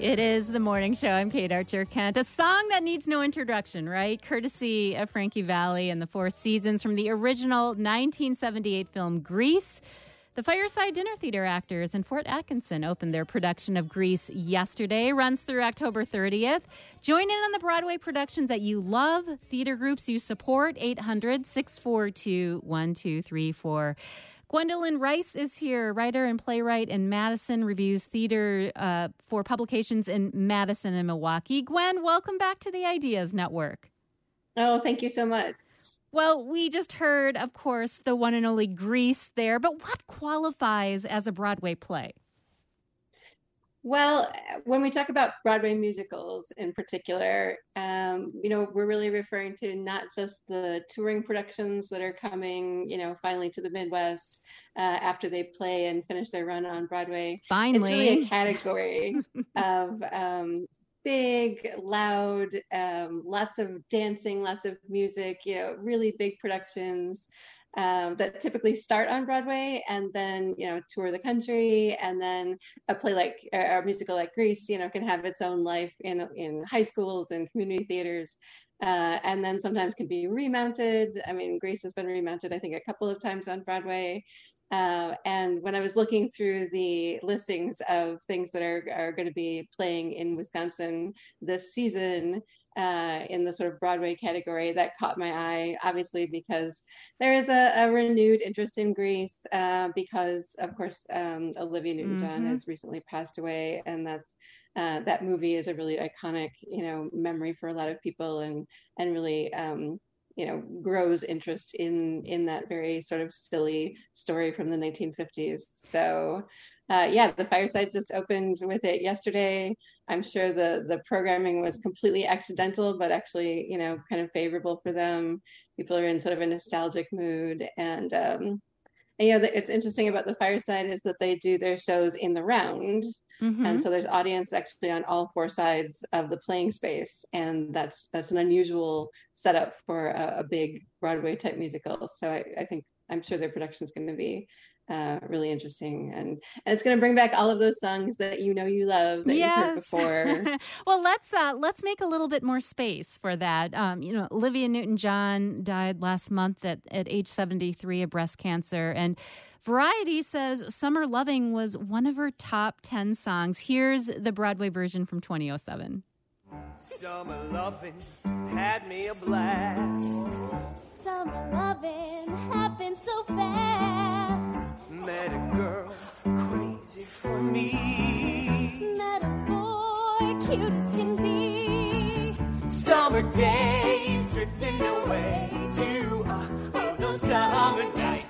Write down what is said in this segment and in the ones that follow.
It is the morning show. I'm Kate Archer Kent. A song that needs no introduction, right? Courtesy of Frankie Valli and the Four Seasons from the original 1978 film Grease. The Fireside Dinner Theater actors in Fort Atkinson opened their production of Grease yesterday. Runs through October 30th. Join in on the Broadway productions that you love, theater groups you support, 800-642-1234. Gwendolyn Rice is here, writer and playwright in Madison, reviews theater for publications in Madison and Milwaukee. Gwen, welcome back to the Ideas Network. Oh, thank you so much. Well, we just heard, of course, the one and only Grease there, but what qualifies as a Broadway play? Well, when we talk about Broadway musicals in particular, we're really referring to not just the touring productions that are coming, finally to the Midwest after they play and finish their run on Broadway. Finally. It's really a category of big, loud, lots of dancing, lots of music, really big productions. That typically start on Broadway and then, tour the country. And then a play like a musical like Grease, can have its own life in high schools and community theaters. And then sometimes can be remounted. I mean, Grease has been remounted, I think, a couple of times on Broadway. And when I was looking through the listings of things that are going to be playing in Wisconsin this season, in the sort of Broadway category, that caught my eye, obviously, because there is a renewed interest in Grease, because, of course, Olivia Newton-John has recently passed away, and that movie is a really iconic, memory for a lot of people, and really, grows interest in that very sort of silly story from the 1950s. So, the Fireside just opened with it yesterday. I'm sure the programming was completely accidental, but actually, kind of favorable for them. People are in sort of a nostalgic mood. And it's interesting about the Fireside is that they do their shows in the round. Mm-hmm. And so there's audience actually on all four sides of the playing space. And that's an unusual setup for a big Broadway type musical. So I'm sure their production is going to be really interesting, and it's going to bring back all of those songs that you love that you've heard before. Well, let's make a little bit more space for that. Olivia Newton-John died last month at age 73 of breast cancer, and Variety says Summer Loving was one of her top 10 songs. Here's the Broadway version from 2007. Summer loving had me a blast. Summer loving happened so fast. Met a girl crazy for me. Met a boy cute as can be. Summer days drifting away to those summer nights.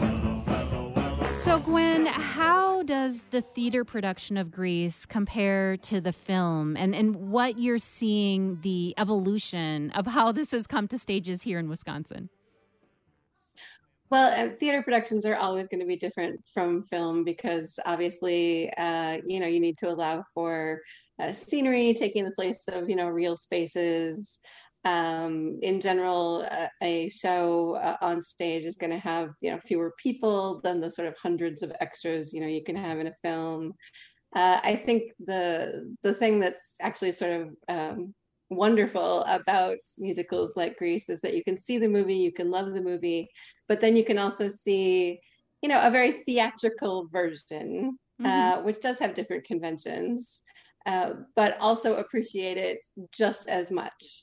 So, Gwen, how does the theater production of Grease compare to the film, and what you're seeing the evolution of how this has come to stages here in Wisconsin? Well, theater productions are always going to be different from film because obviously, you need to allow for scenery taking the place of, real spaces. In general, a show on stage is going to have, fewer people than the sort of hundreds of extras, you can have in a film. I think the thing that's actually sort of wonderful about musicals like Grease is that you can see the movie, you can love the movie, but then you can also see, a very theatrical version, which does have different conventions, but also appreciate it just as much.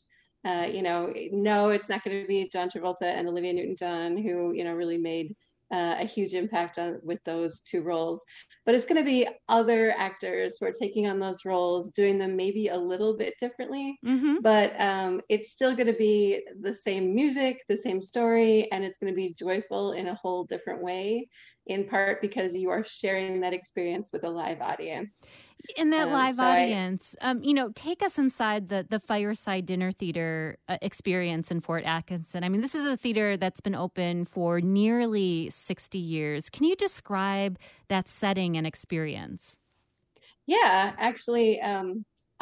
No, it's not going to be John Travolta and Olivia Newton-John who, really made a huge impact with those two roles. But it's going to be other actors who are taking on those roles, doing them maybe a little bit differently. Mm-hmm. But it's still going to be the same music, the same story, and it's going to be joyful in a whole different way, in part because you are sharing that experience with a live audience. In that live audience, take us inside the Fireside Dinner Theater experience in Fort Atkinson. I mean, this is a theater that's been open for nearly 60 years. Can you describe that setting and experience? Yeah, actually,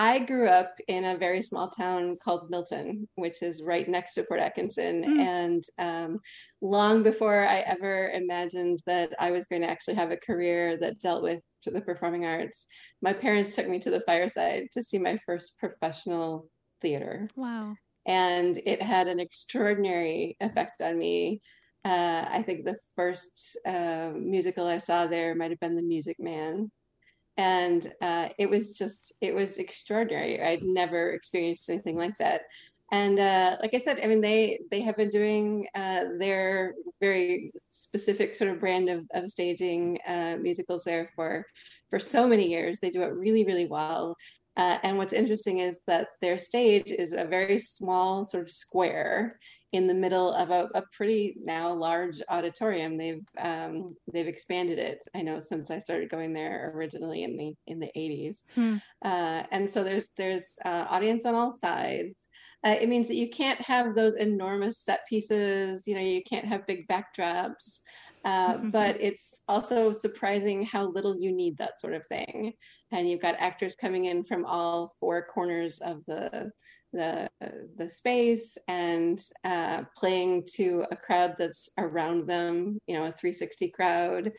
I grew up in a very small town called Milton, which is right next to Port Atkinson. Mm. And long before I ever imagined that I was going to actually have a career that dealt with the performing arts, my parents took me to the Fireside to see my first professional theater. Wow. And it had an extraordinary effect on me. I think the first musical I saw there might have been The Music Man. And it was extraordinary. I'd never experienced anything like that. And like I said, I mean, they have been doing their very specific sort of brand of staging musicals there for so many years. They do it really, really well. And what's interesting is that their stage is a very small sort of square in the middle of a pretty now large auditorium. They've expanded it. I know since I started going there originally in the 80s. And so there's audience on all sides. It means that you can't have those enormous set pieces. You know, you can't have big backdrops. But it's also surprising how little you need that sort of thing. And you've got actors coming in from all four corners of the space and playing to a crowd that's around them, you know, a 360 crowd.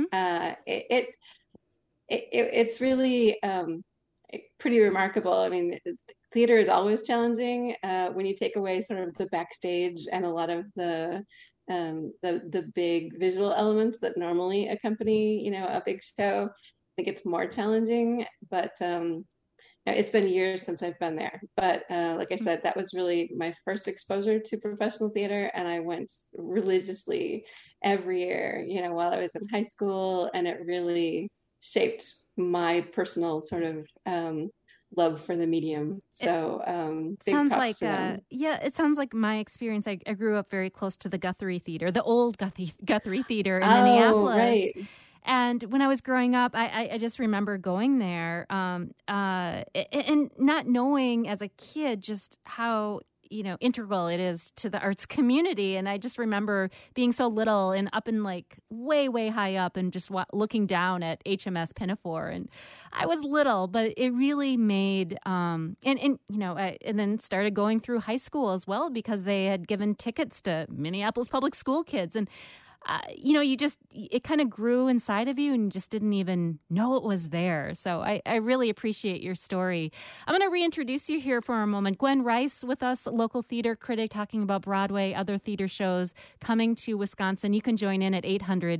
It's really pretty remarkable. I mean, theater is always challenging when you take away sort of the backstage and a lot of the big visual elements that normally accompany, you know, a big show. I think it's more challenging, but it's been years since I've been there. But like I said, that was really my first exposure to professional theater, and I went religiously every year, you know, while I was in high school, and it really shaped my personal sort of love for the medium. So big sounds props like to them. yeah, it sounds like my experience. I grew up very close to the Guthrie Theater, the old Guthrie Theater in Minneapolis. Right. And when I was growing up, I just remember going there and not knowing as a kid just how, you know, integral it is to the arts community. And I just remember being so little and up in like way, way high up and just looking down at HMS Pinafore. And I was little, but it really made, and you know, and then started going through high school as well because they had given tickets to Minneapolis public school kids. And you know, it kind of grew inside of you and you just didn't even know it was there. So I really appreciate your story. I'm going to reintroduce you here for a moment. Gwen Rice with us, local theater critic, talking about Broadway, other theater shows coming to Wisconsin. You can join in at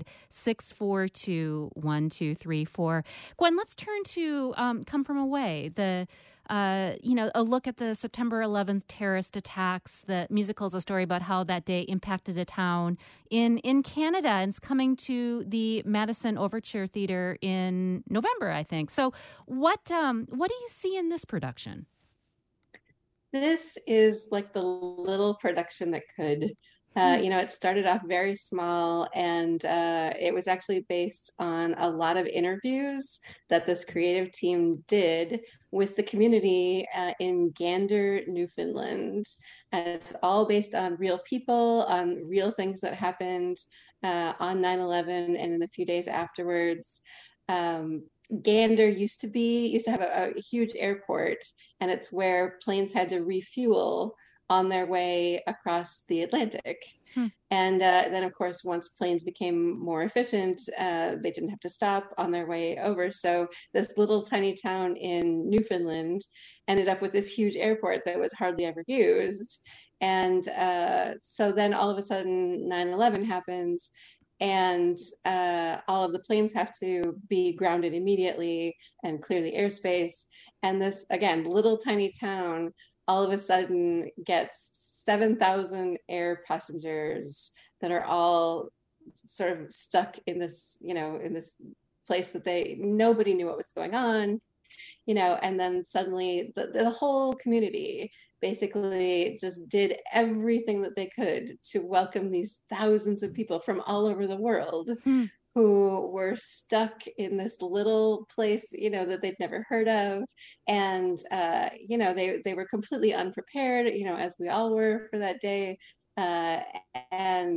800-642-1234. Gwen, let's turn to Come From Away, you know, a look at the September 11th terrorist attacks. The musical is a story about how that day impacted a town in Canada, and it's coming to the Madison Overture Theater in November, I think. So what do you see in this production? This is like the little production that could. You know, it started off very small, and it was actually based on a lot of interviews that this creative team did with the community in Gander, Newfoundland. And it's all based on real people, on real things that happened on 9/11 and in the few days afterwards. Gander used to have a huge airport, and it's where planes had to refuel on their way across the Atlantic. And then, of course, once planes became more efficient, they didn't have to stop on their way over. So this little tiny town in Newfoundland ended up with this huge airport that was hardly ever used. And so then all of a sudden 9/11 happens, and all of the planes have to be grounded immediately and clear the airspace. And this, again, little tiny town all of a sudden gets 7,000 air passengers that are all sort of stuck in this, you know, in this place that nobody knew what was going on, you know, and then suddenly the whole community basically just did everything that they could to welcome these thousands of people from all over the world who were stuck in this little place, you know, that they'd never heard of. And, you know, they were completely unprepared, you know, as we all were for that day. And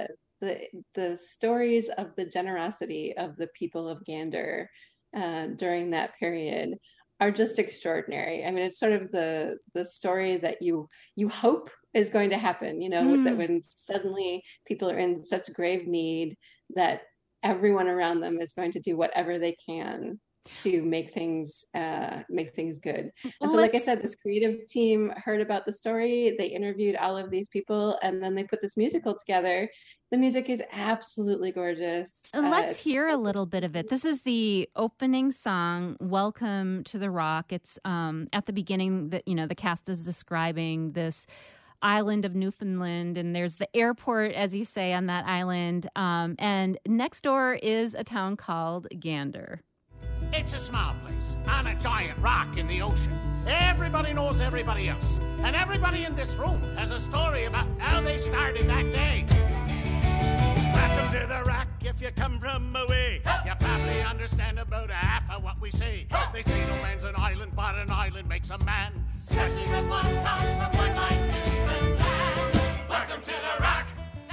the stories of the generosity of the people of Gander during that period are just extraordinary. I mean, it's sort of the story that you hope is going to happen, that when suddenly people are in such grave need, that everyone around them is going to do whatever they can to make things good. And so, like I said, this creative team heard about the story, they interviewed all of these people, and then they put this musical together. The music is absolutely gorgeous. Let's hear a little bit of it. This is the opening song, Welcome to the Rock. It's at the beginning that, the cast is describing this island of Newfoundland, and there's the airport, as you say, on that island. And next door is a town called Gander. It's a small place on a giant rock in the ocean. Everybody knows everybody else, and everybody in this room has a story about how they started that day. Welcome to the rock if you come from away. You probably understand about a half of what we say. They say no man's an island, but an island makes a man. Especially when one comes from one like Newfoundland. Welcome to the rock.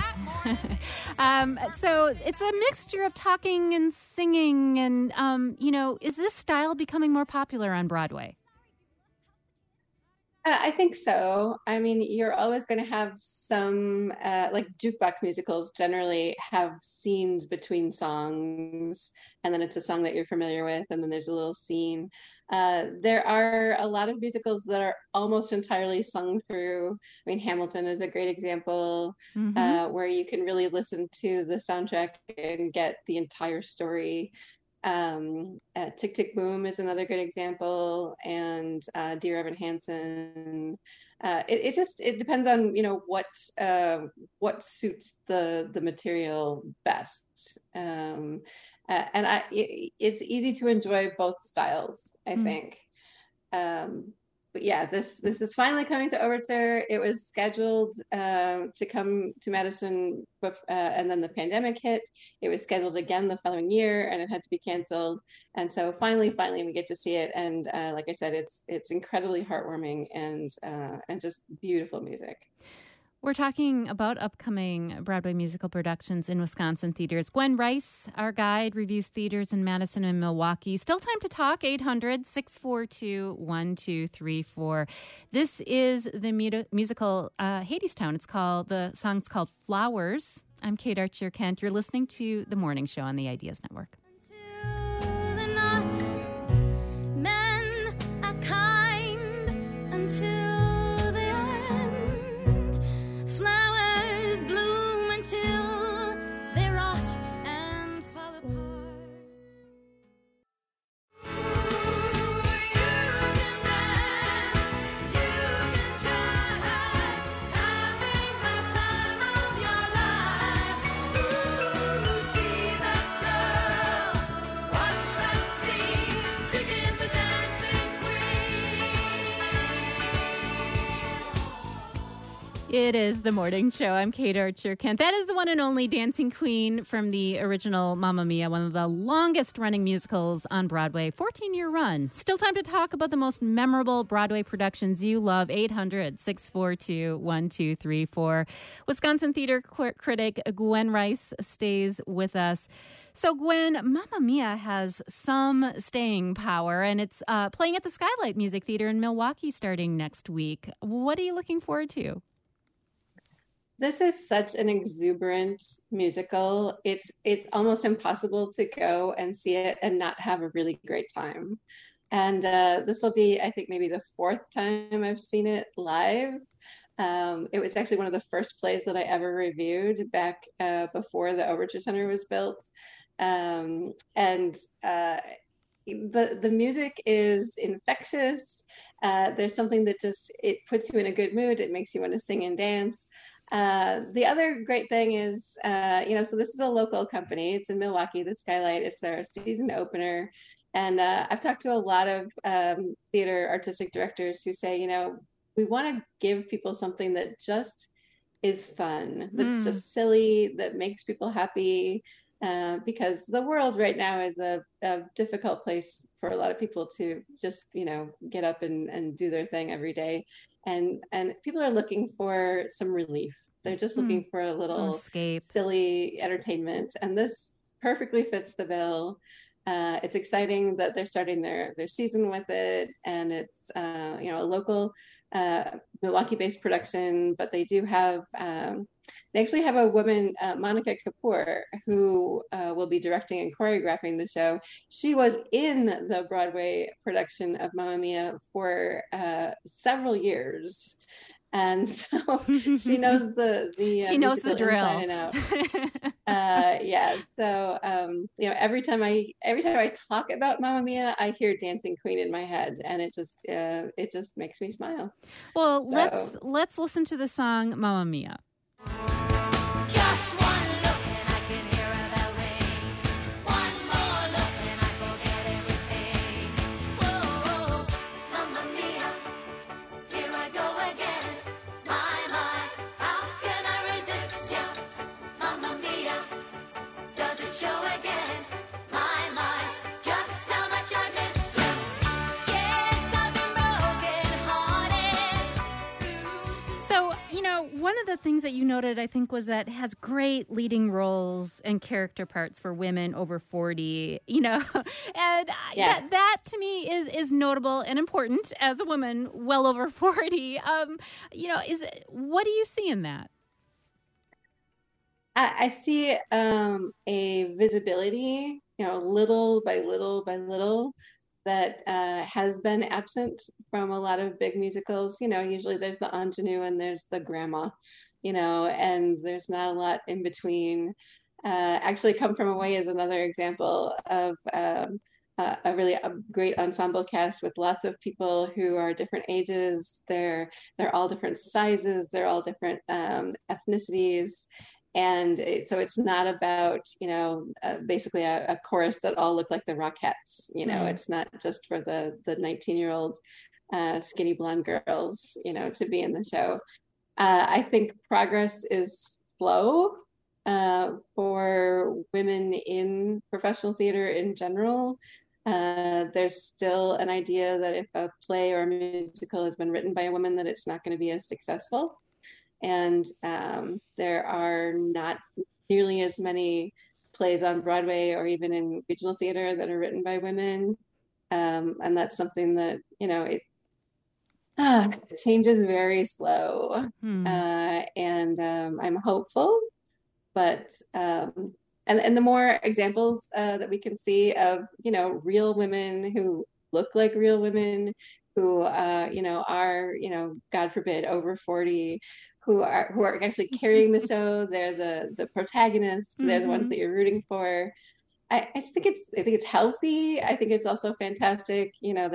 So it's a mixture of talking and singing, and is this style becoming more popular on Broadway? I think so. I mean, you're always going to have some, like jukebox musicals generally have scenes between songs, and then it's a song that you're familiar with, and then there's a little scene. There are a lot of musicals that are almost entirely sung through. I mean, Hamilton is a great example, where you can really listen to the soundtrack and get the entire story. Tick, Tick, Boom is another good example, and Dear Evan Hansen. It depends on what suits the material best. It's easy to enjoy both styles, I think. But yeah, this is finally coming to Overture. It was scheduled to come to Madison, and then the pandemic hit. It was scheduled again the following year, and it had to be canceled. And so finally, we get to see it. And like I said, it's incredibly heartwarming and just beautiful music. We're talking about upcoming Broadway musical productions in Wisconsin theaters. Gwen Rice, our guide, reviews theaters in Madison and Milwaukee. Still time to talk, 800-642-1234. This is the musical Hadestown. The song's called Flowers. I'm Kate Archer-Kent. You're listening to The Morning Show on the Ideas Network. Men are kind until It is The Morning Show. I'm Kate Archer-Kent. That is the one and only Dancing Queen from the original Mamma Mia, one of the longest-running musicals on Broadway, 14-year run. Still time to talk about the most memorable Broadway productions you love, 800-642-1234. Wisconsin theater critic Gwen Rice stays with us. So, Gwen, Mamma Mia has some staying power, and it's playing at the Skylight Music Theater in Milwaukee starting next week. What are you looking forward to? This is such an exuberant musical. It's almost impossible to go and see it and not have a really great time. And this will be, I think, maybe the fourth time I've seen it live. It was actually one of the first plays that I ever reviewed back before the Overture Center was built. The music is infectious. There's something that it puts you in a good mood. It makes you want to sing and dance. The other great thing is, so this is a local company. It's in Milwaukee, the Skylight. It's their season opener. And I've talked to a lot of theater artistic directors who say, we want to give people something that just is fun, that's just silly, that makes people happy. Because the world right now is a difficult place for a lot of people to just, get up and do their thing every day. And people are looking for some relief. They're just looking for a little escape, silly entertainment. And this perfectly fits the bill. It's exciting that they're starting their season with it, and it's a local Milwaukee-based production, but they do have they actually have a woman, Monica Kapoor, who will be directing and choreographing the show. She was in the Broadway production of Mamma Mia for several years. And so she knows she knows the drill inside and out. So every time I talk about Mamma Mia, I hear Dancing Queen in my head, and it just makes me smile. Well, so let's listen to the song Mamma Mia. Just one look and I can hear a bell ring. One more look and I forget everything. Whoa, Mamma Mia, here I go again. My, how can I resist ya? Mamma Mia, does it show again? My, just how much I missed ya. Yes, I've been broken-hearted. So, one of the things that you noted, I think, was that it has great leading roles and character parts for women over 40, and yes. that to me is notable and important as a woman well over 40. What do you see in that? I see a visibility, little by little by little, that has been absent from a lot of big musicals. Usually there's the ingenue and there's the grandma, and there's not a lot in between. Actually, Come From Away is another example of a great ensemble cast with lots of people who are different ages. They're all different sizes. They're all different ethnicities. And so it's not about, basically a chorus that all look like the Rockettes. It's not just for the 19-year-old skinny blonde girls, to be in the show. I think progress is slow for women in professional theater in general. There's still an idea that if a play or a musical has been written by a woman, that it's not going to be as successful. And there are not nearly as many plays on Broadway or even in regional theater that are written by women. And that's something that, it changes very slow. And I'm hopeful, but and the more examples that we can see of, real women who look like real women, who are, God forbid, over 40, who are actually carrying the show. They're the protagonists. They're the ones that you're rooting for. I just think it's healthy. I think it's also fantastic.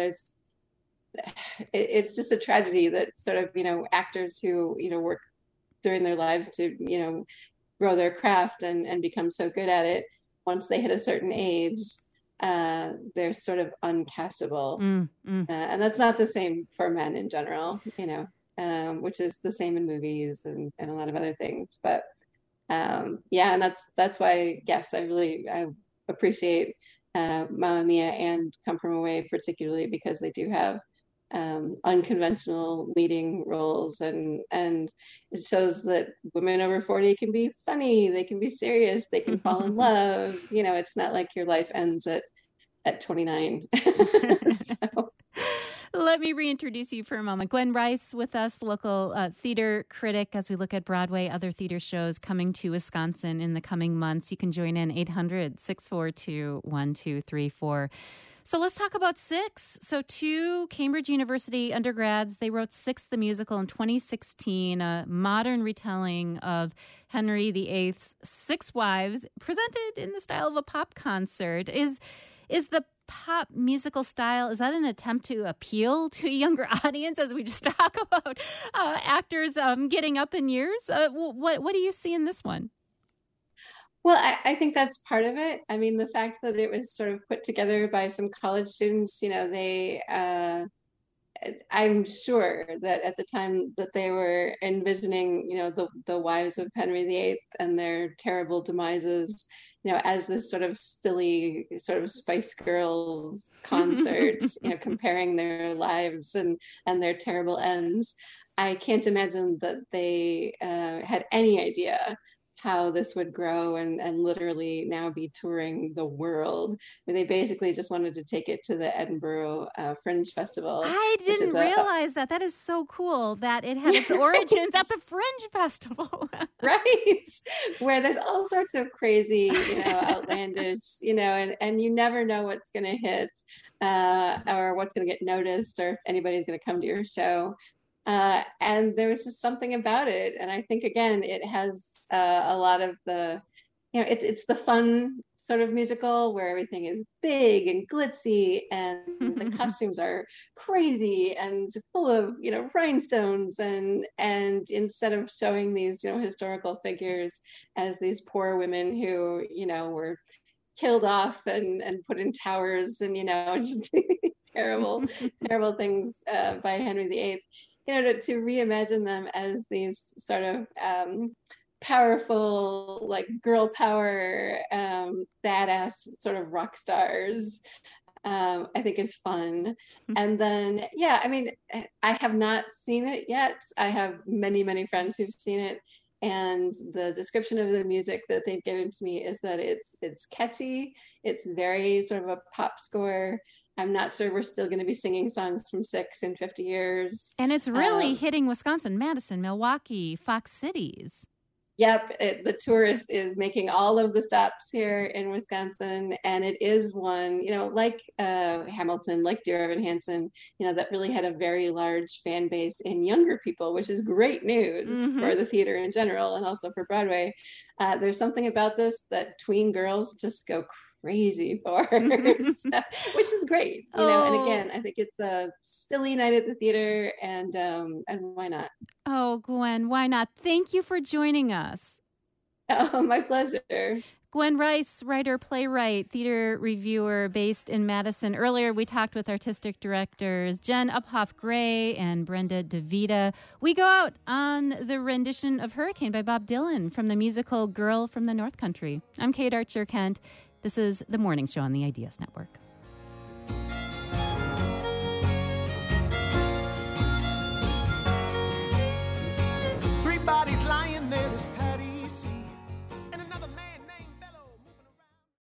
It's just a tragedy that sort of, actors who, work during their lives to, grow their craft and become so good at it, once they hit a certain age, they're sort of uncastable. And that's not the same for men in general, which is the same in movies and a lot of other things. But and that's why, yes, I appreciate Mamma Mia and Come From Away, particularly because they do have unconventional leading roles, and it shows that women over 40 can be funny, they can be serious, they can fall in love. It's not like your life ends at 29. So. Let me reintroduce you for a moment. Gwen Rice with us, local theater critic, as we look at Broadway, other theater shows coming to Wisconsin in the coming months. You can join in 800-642-1234. So let's talk about Six. So 2 Cambridge University undergrads, they wrote Six the Musical in 2016, a modern retelling of Henry VIII's Six Wives, presented in the style of a pop concert. Is the pop musical style, is that an attempt to appeal to a younger audience, as we just talk about actors getting up in years? What do you see in this one? Well, I think that's part of it. I mean, the fact that it was sort of put together by some college students, I'm sure that at the time that they were envisioning, the wives of Henry VIII and their terrible demises, as this sort of silly sort of Spice Girls concert, comparing their lives and their terrible ends. I can't imagine that they had any idea how this would grow and literally now be touring the world. And they basically just wanted to take it to the Edinburgh Fringe Festival. I didn't realize that. That is so cool that it had its origins at the Fringe Festival. Right, where there's all sorts of crazy, outlandish, and you never know what's going to hit or what's going to get noticed or if anybody's going to come to your show. And there was just something about it. And I think, again, it has a lot of the, it's the fun sort of musical where everything is big and glitzy and the costumes are crazy and full of, rhinestones. And instead of showing these, historical figures as these poor women who, were killed off and put in towers and, just terrible things by Henry VIII. To reimagine them as these sort of powerful, like girl power, badass sort of rock stars, I think is fun. And then, I have not seen it yet. I have many, many friends who've seen it. And the description of the music that they've given to me is that it's catchy. It's very sort of a pop score. I'm not sure we're still going to be singing songs from Six in 50 years. And it's really hitting Wisconsin, Madison, Milwaukee, Fox Cities. Yep. The tour is making all of the stops here in Wisconsin. And it is one, like Hamilton, like Dear Evan Hansen, that really had a very large fan base in younger people, which is great news for the theater in general and also for Broadway. There's something about this that tween girls just go crazy for, which is great, and again, I think it's a silly night at the theater and why not? Oh, Gwen, why not? Thank you for joining us. Oh, my pleasure. Gwen Rice, writer, playwright, theater reviewer based in Madison. Earlier, we talked with artistic directors Jen Uphoff-Gray and Brenda DeVita. We go out on the rendition of Hurricane by Bob Dylan from the musical Girl from the North Country. I'm Kate Archer-Kent. This is The Morning Show on the Ideas Network.